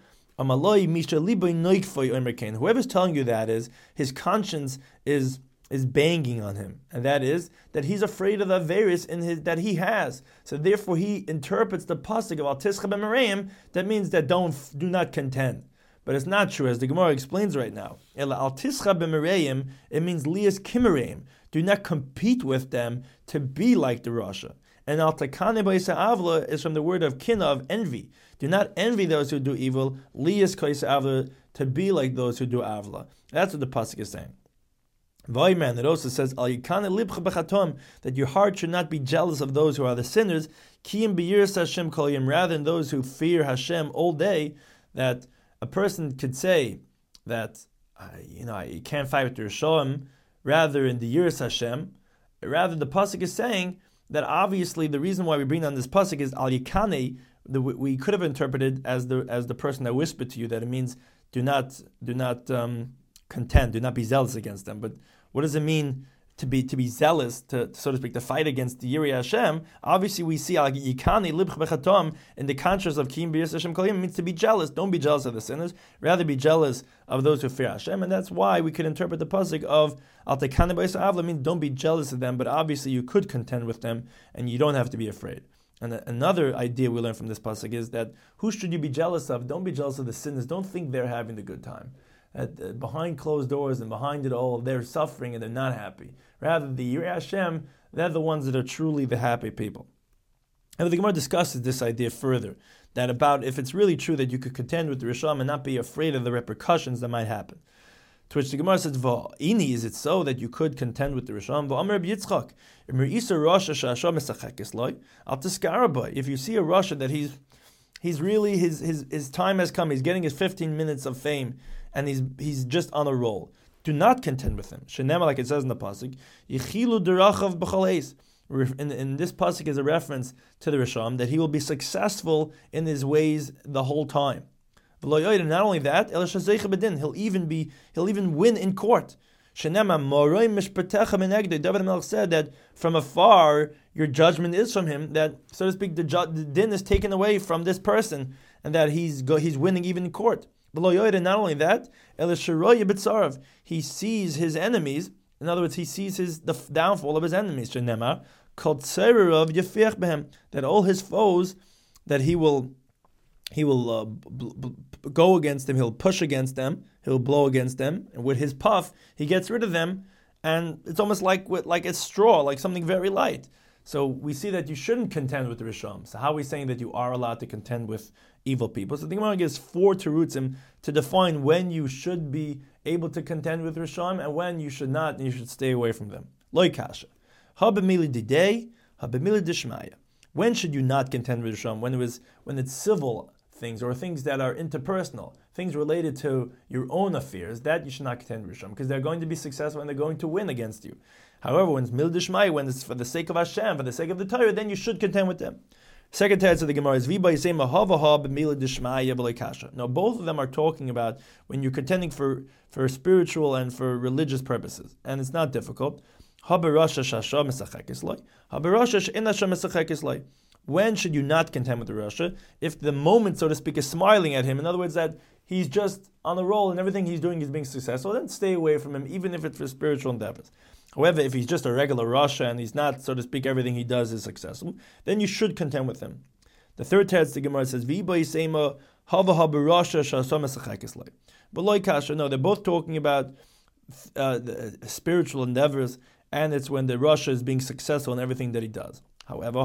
Whoever's telling you that is, his conscience is is banging on him, and that is that he's afraid of the Averis in his that he has. So therefore, he interprets the pasuk of Al Tischa b'Mereim. That means that don't do not contend, but it's not true, as the Gemara explains right now. Al Tischa b'Mereim, it means Lias Kimereim. Do not compete with them to be like the Rasha. And Al Takane B'Isa Avla is from the word of kina, of envy. Do not envy those who do evil. Lias Kaisa Avla, to be like those who do Avla. That's what the pasuk is saying. Vayman, it also says, that your heart should not be jealous of those who are the sinners, rather than those who fear Hashem all day. That a person could say that, uh, you know, you can't fight with the Rishon, rather in the Yiras Hashem. Rather, the pasuk is saying that obviously the reason why we bring down this pasuk is al yikane. We could have interpreted as the as the person that whispered to you that it means do not do not. Um, contend, do not be zealous against them. But what does it mean to be to be zealous, to so to speak, to fight against the Yirei Hashem? Obviously, we see Yikani Libch Bechatom in the conscience of Kiyum B'Yiras Hashem Kolim means to be jealous. Don't be jealous of the sinners, rather be jealous of those who fear Hashem, and that's why we could interpret the pasuk of Al Tekane B'Yisa Avla means don't be jealous of them, but obviously you could contend with them, and you don't have to be afraid. And another idea we learn from this pasuk is that who should you be jealous of? Don't be jealous of the sinners. Don't think they're having the good time. At, uh, behind closed doors and behind it all, they're suffering and they're not happy. Rather, the Yirei Hashem, they're the ones that are truly the happy people. And the Gemara discusses this idea further, that about if it's really true that you could contend with the Rishon and not be afraid of the repercussions that might happen. To which the Gemara says, V'ini, is it so that you could contend with the Rishon? If you see a Rasha that he's he's really, his, his, his time has come. He's getting his fifteen minutes of fame, and he's he's just on a roll. Do not contend with him. Shenema, like it says in the pasuk, Yichilu derachav b'chol eis. In, in this pasuk is a reference to the Risham that he will be successful in his ways the whole time. Not only that, he'll even be he'll even win in court. David Melech said that from afar your judgment is from him. That, so to speak, the, ju- the din is taken away from this person, and that he's go- he's winning even in court. Not only that, he sees his enemies. In other words, he sees his the downfall of his enemies. That all his foes, that he will he will uh, b- b- go against them. He'll push against them. He'll blow against them, and with his puff, he gets rid of them. And it's almost like with, like a straw, like something very light. So we see that you shouldn't contend with the Risham. So how are we saying that you are allowed to contend with evil people? So the Gemara gives four terutzim to define when you should be able to contend with Risham and when you should not, and you should stay away from them. Loi kasha. Habemili didei, habemili dishmaya. When should you not contend with Risham? When it was when it's civil things or things that are interpersonal, things related to your own affairs, that you should not contend with Risham, because they're going to be successful and they're going to win against you. However, when it's mildishmai, when it's for the sake of Hashem, for the sake of the Torah, then you should contend with them. Second text of the Gemara is Viba Yisema Havaha b'Mila Dishmaya b'Leikasha. Now, both of them are talking about when you're contending for, for spiritual and for religious purposes, and it's not difficult. Haberasha shasha mesachekisloi. Haberasha she'inasha mesachekisloi. When should you not contend with the Rasha? If the moment, so to speak, is smiling at him, in other words, that he's just on a roll and everything he's doing is being successful, then stay away from him, even if it's for spiritual endeavors. However, if he's just a regular Rasha and he's not, so to speak, everything he does is successful, then you should contend with him. The third text, the Gemara says, V'ba yisema hava ha b'Rasha shasam esachekis. But loy kasha, no, they're both talking about uh, the spiritual endeavors, and it's when the Rasha is being successful in everything that he does. However,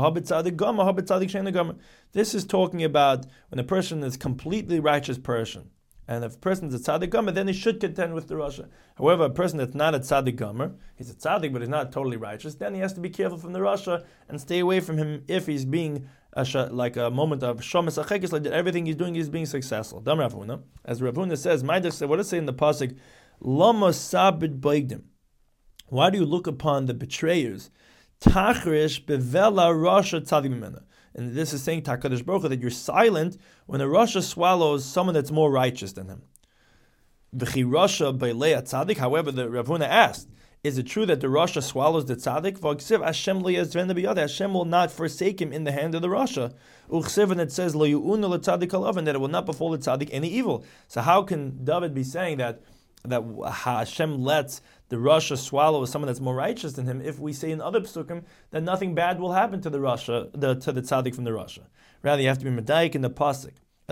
this is talking about when a person is completely righteous person, and if a person is a tzaddik gomer, then he should contend with the Rasha. However, a person that's not a tzaddik gomer, he's a tzaddik but he's not totally righteous, then he has to be careful from the Rasha and stay away from him if he's being a sh- like a moment of shomas achekis, like that everything he's doing is being successful. Dam Rav Huna, as Rav Huna says, what does it say in the pasuk? Lama sabid baigdim. Why do you look upon the betrayers? Tachrish bevela Rasha tzadik mimena. And this is saying Takadosh Baruch Hu, that you're silent when a Rasha swallows someone that's more righteous than him. V'chi Rasha beilei tzadik. However, the Rav Huna asked, is it true that the Rasha swallows the tzaddik? V'ksiv Hashem lo yazven b'yadeh. Hashem will not forsake him in the hand of the Rasha. U'ksiv, and it says lo yu'unu l'tzadik alav, that it will not befall the tzaddik any evil. So how can David be saying that that Hashem lets the Rasha swallow someone that's more righteous than him, if we say in other psukim that nothing bad will happen to the Rasha, the, to the tzaddik from the Rasha? Rather, you have to be medayik in the pasuk.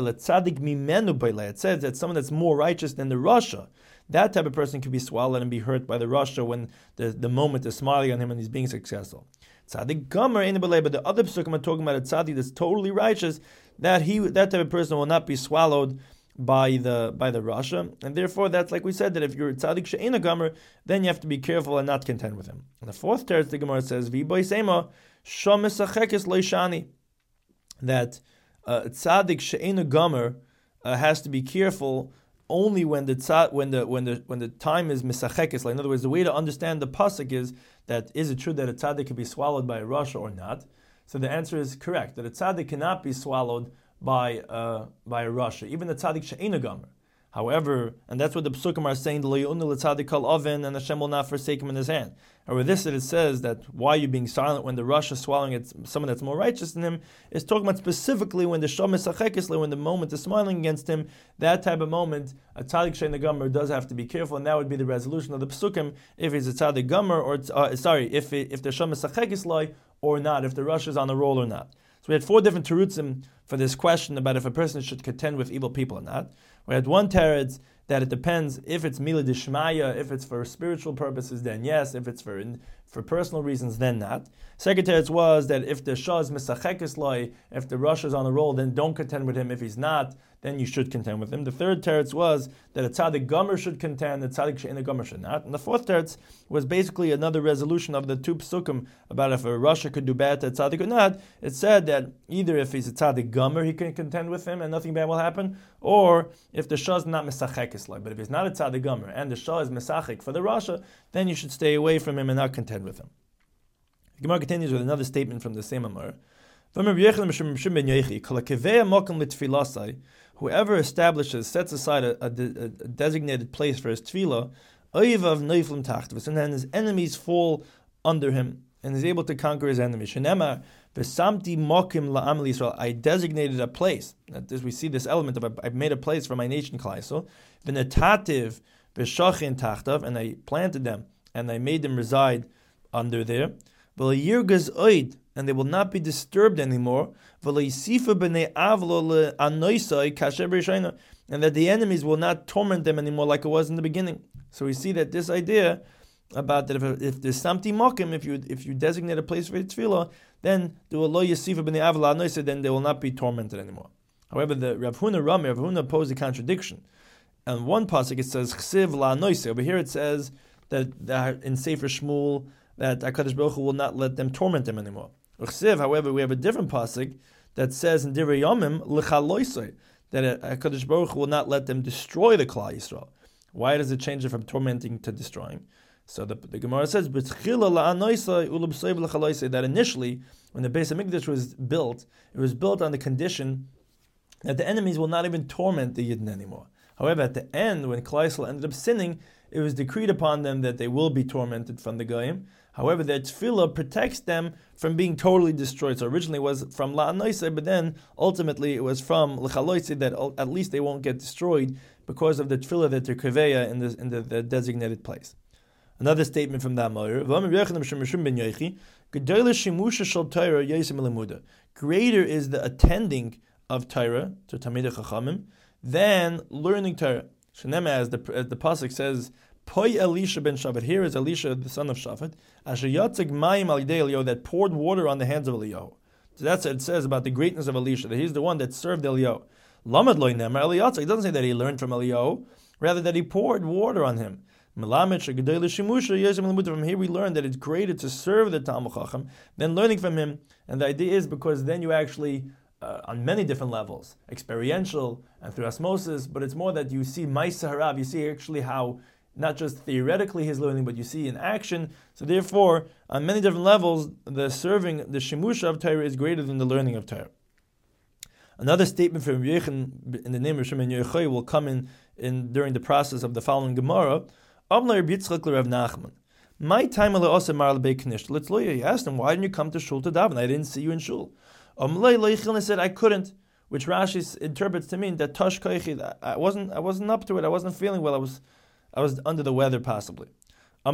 It says that someone that's more righteous than the Rasha, that type of person can be swallowed and be hurt by the Rasha when the, the moment is smiling on him and he's being successful. Tzaddik gomer ain't belay, but the other psukim are talking about a tzaddik that's totally righteous, that he that type of person will not be swallowed by the by the Rasha, and therefore that's like we said, that if you're a tzaddik she'ena gomer, then you have to be careful and not contend with him. And the fourth teretz, the Gemara says, "V'boy sema shomes achekes loishani," that uh, tzaddik she'ena gomer uh, has to be careful only when the tzad, when the when the when the time is misachekes. In other words, the way to understand the pasuk is that is it true that a tzaddik can be swallowed by a Rasha or not? So the answer is correct, that a tzaddik cannot be swallowed by uh, by a Rasha, even the tzaddik she'ena gomer. However, and that's what the psukim are saying, lo yu'unu l'tzaddik kol oven, and Hashem will not forsake him in his hand. And with this, it says that why are you being silent when the Rasha is swallowing it, someone that's more righteous than him, is talking about specifically when the shomes achekis, when the moment is smiling against him, that type of moment, a tzaddik she'ena gomer does have to be careful, and that would be the resolution of the psukim, if he's a tzaddik gomer, or uh, sorry, if if the shomes achekis or not, if the Rasha is on the roll or not. So we had four different terutzim for this question about if a person should contend with evil people or not. We had one teretz that it depends if it's mila dishmaya, if it's for spiritual purposes, then yes. If it's for for personal reasons, then not. Second teretz was that if the Shah is misachekes loy, if the Rosh is on a roll, then don't contend with him. If he's not, then you should contend with him. The third teretz was that a tzaddik gomer should contend, the tzaddik she'ena gomer should not. And the fourth teretz was basically another resolution of the two psukim about if a Rosh could do bad to a tzaddik or not. It said that either if he's a tzaddik gomer, he can contend with him and nothing bad will happen, or if the Shah is not misachekes loy. But if he's not a tzaddik gomer and the Shah is misachek for the Rosh, then you should stay away from him and not contend with him. The Gemara continues with another statement from the same Amar. Whoever establishes, sets aside a, a, a designated place for his tefillah, and then his enemies fall under him, and is able to conquer his enemies. I designated a place. As we see this element of I've made a place for my nation, Klai. And I planted them, and I made them reside under there. And they will not be disturbed anymore. And that the enemies will not torment them anymore like it was in the beginning. So we see that this idea about that if, if there's something mokim, if you if you designate a place for tefillah, then there will lo yasifa b'nei avla anoisa, then they will not be tormented anymore. However, the Rav Huna Rami, Rav Huna posed a contradiction. And one pasuk it says chsiv la anoisa. Over here it says that, that in Sefer Shmuel that HaKadosh Baruch Hu will not let them torment them anymore. However, we have a different pasuk that says in Divrei Yomim l'chaloisei that HaKadosh Baruch Hu will not let them destroy the Klal Yisrael. Why does it change it from tormenting to destroying? So the, the Gemara says that initially, when the Beis Hamikdash was built, it was built on the condition that the enemies will not even torment the Yidden anymore. However, at the end, when Klal Yisrael ended up sinning, it was decreed upon them that they will be tormented from the Goyim. However, their tefillah protects them from being totally destroyed. So originally it was from La'anoisei, but then ultimately it was from L'chaloisei that at least they won't get destroyed because of the tefillah that they're kaveya in the in the, the designated place. Another statement from the Amor: greater is the attending of Torah to Talmidei Chachamim than learning Torah. Shenema, as the as the pasuk says, Poi Elisha ben Shafat. Here is Elisha, the son of Shafat, Asher yatzig mayim al yidei Eliyahu, that poured water on the hands of Eliyahu. So that's what it says about the greatness of Elisha, that he's the one that served Eliyahu. Lamed loy nemer Eliyahu. It doesn't say that he learned from Eliyahu, rather that he poured water on him. From here we learn that it's greater to serve the Talmid Chacham than learning from him, and the idea is because then you actually, uh, on many different levels, experiential and through osmosis, but it's more that you see Ma'aseh Harav, you see actually how not just theoretically he's learning, but you see in action. So therefore, on many different levels, the serving, the Shemusha of Torah is greater than the learning of Torah. Another statement from Yechon in the name of Shimon Yochai will come in, in during the process of the following Gemara. My time Let's look. He asked him, why didn't you come to shul to daven? I didn't see you in shul. He said, I couldn't, which Rashi interprets to mean that Tosh Koichi, I wasn't I wasn't up to it, I wasn't feeling well, I was I was under the weather possibly. So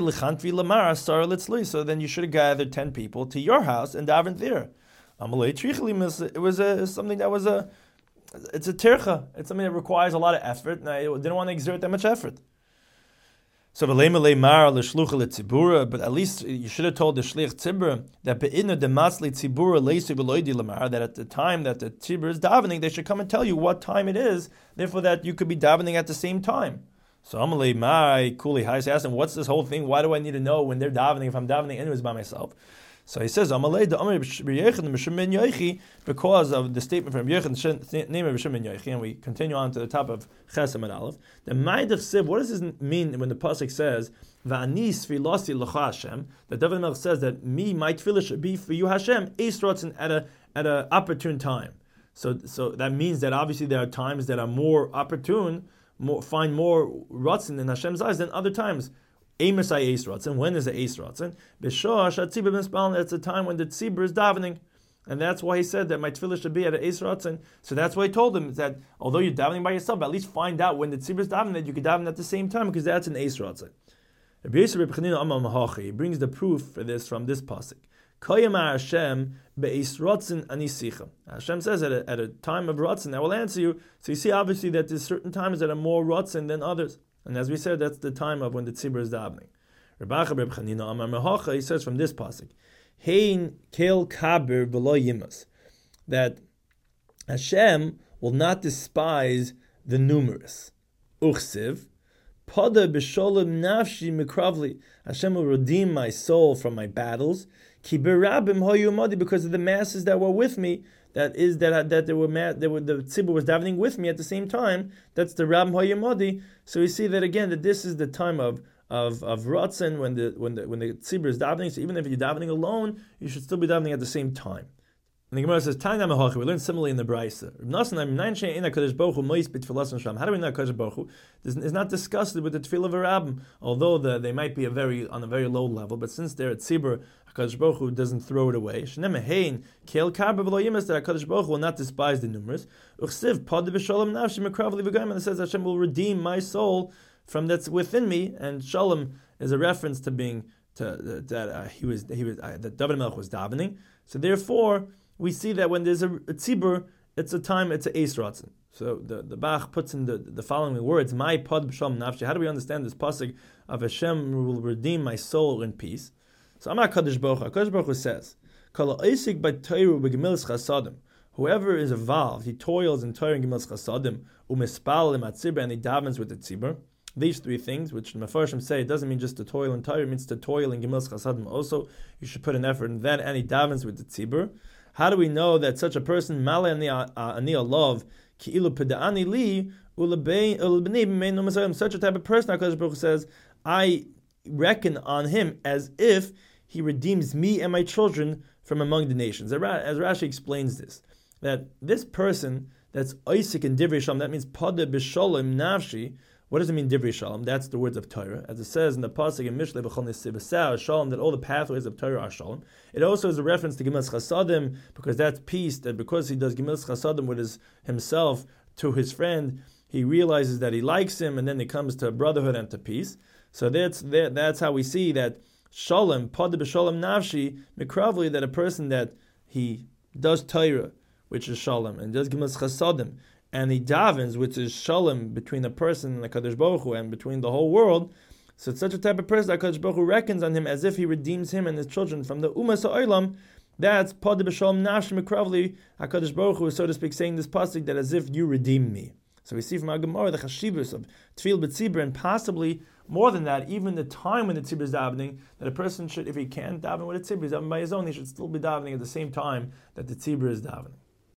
then you should have gathered ten people to your house and davened there. It was a, something that was a it's a tircha. It's something that requires a lot of effort, and I didn't want to exert that much effort. So, but at least you should have told the shlich tzibur that that at the time that the tzibur is davening, they should come and tell you what time it is, therefore that you could be davening at the same time. So Amalei my kuli I asked him, what's this whole thing? Why do I need to know when they're davening if I'm davening anyways by myself? So he says, Amalei the Amr B'Shimon Yochi, because of the statement from Yechon, name of B'Shimon Yochi, and we continue on to the top of Chesem and Aleph. The Ma'idach Siv, what does this mean when the pasuk says, Va'ani sfilasi l'cha Hashem? That David Melch says that me, my tefillah should be for you Hashem, Eis Ratzon at a at an opportune time. So so that means that obviously there are times that are more opportune, more find more Ratzon in Hashem's eyes than other times. Amos I Eis Ratzon. When is the Eis Ratzon? B'shah shatzibur b'spal. That's the time when the tzibur is davening, and that's why he said that my tefillah should be at an Eis Ratzon. So that's why he told him that although you're davening by yourself, at least find out when the tzibur is davening that you can daven at the same time, because that's an Eis Ratzon. He brings the proof for this from this pasuk. Hashem be'Eis Ratzon anisicha. Hashem says at a, at a time of Ratzon I will answer you. So you see obviously that there's certain times that are more Ratzon than others. And as we said, that's the time of when the tzibur is davening. Rabbacha Reb Chanina Amar Mehocha, he says from this pasuk, Hein kel kaber v'lo yimas, that Hashem will not despise the numerous. Uchsiv, Pada b'sholem nafshi mikravli, Hashem will redeem my soul from my battles. Ki berabim hoyu madi, because of the masses that were with me. That is that that there were there were the tzibur was davening with me at the same time. That's the rabim hoyu madi. So we see that again, that this is the time of of of ratzon, when the when the when the tzibur is davening. So even if you're davening alone, you should still be davening at the same time. And the Gemara says, "Tanya mehachi." We learn similarly in the Brisa. How do we know Kadosh Baruch Hu is not discussed with the tefillah of a rabbim, although the, they might be a very on a very low level. But since they're at tzibur, Kadosh Baruch Hu doesn't throw it away. That Kadosh Baruch Hu will not despise the numerous. It says Hashem will redeem my soul from that's within me, and shalom is a reference to being to that uh, he was he was uh, that David Melech was davening. So therefore, we see that when there's a, a tzibur, it's a time, it's a eis ratzon. So the, the Bach puts in the, the following words, my pod b'shalom nafshi. How do we understand this pasuk of Hashem will redeem my soul in peace? So Amar Kadosh Baruch Hu, Kadosh Baruch Hu says, Kol ha'osik b'Torah u'b'gemilas chasadim. Whoever is involved, he toils in Torah and gemilas chasadim, u'mispal l'matzibur, and he davens with the tzibur. These three things, which the Mefarshim say, it doesn't mean just to toil in Torah, it means to toil in gemilas chasadim also. You should put an effort in that, and he davens with the tzibur. How do we know that such a person, Male ani love, ki'ilu peda'ani li, such a type of person, HaKadosh Baruch Hu says, I reckon on him as if he redeems me and my children from among the nations. As Rashi explains this, that this person that's Isaac and Divrei Shalom, that means Pada b'sholem nafshi. What does it mean, Divrei Shalom? That's the words of Torah. As it says in the pasuk in Mishlei B'chol Nesivasah Shalom, that all the pathways of Torah are Shalom. It also is a reference to Gemilas Chasadim, because that's peace, that because he does Gemilas Chasadim with his, himself to his friend, he realizes that he likes him, and then it comes to brotherhood and to peace. So that's that, that's how we see that Shalom, Pada B'Shalom Nafshi, Mikravli, that a person that he does Torah, which is Shalom, and does Gemilas Chasadim, and he davens, which is shalom between a person and the Kadosh Baruch Hu, and between the whole world. So it's such a type of person that Kadosh Baruch Hu reckons on him as if he redeems him and his children from the Umas Ha'olam. That's Pada b'Shalom Nafshi Mikravli. HaKadosh Baruch Hu is, so to speak, saying this pasuk that as if you redeem me. So we see from our Gemara the chashivus of tefillah b'tzibur, and possibly more than that, even the time when the tzibur is davening, that a person should, if he can't daven with a tzibur, he's davening by his own, he should still be davening at the same time that the tzibur is davening.